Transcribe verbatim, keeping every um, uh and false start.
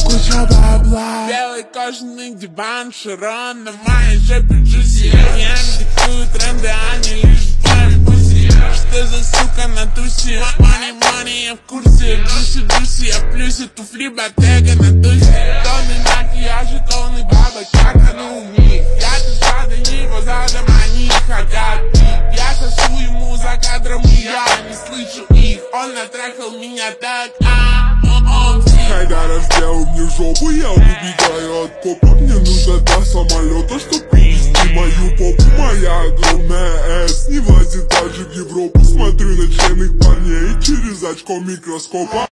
куча бабла. Белый кожаный диван, Широн на моей жопе джуси. Я диктую тренды, они лишь в моей пуси. Что за сука на тусе? Money, money, я в курсе. Джуси, джуси, я в плюсе. Туфли, ботега на тусе. Тонны макияжа, тонны бабок, как оно у них. Я тут задом его, задом они хотят пить. Я сосу ему за кадром, и я не слышу их. Он натрахал меня так, а он Хайдаров сделал мне жопу, я убегаю от копа. Мне нужно до самолета, чтоб привезти мою попу. Моя огромная эс не влазит даже в Европу. Смотрю на членных парней через очко микроскопа.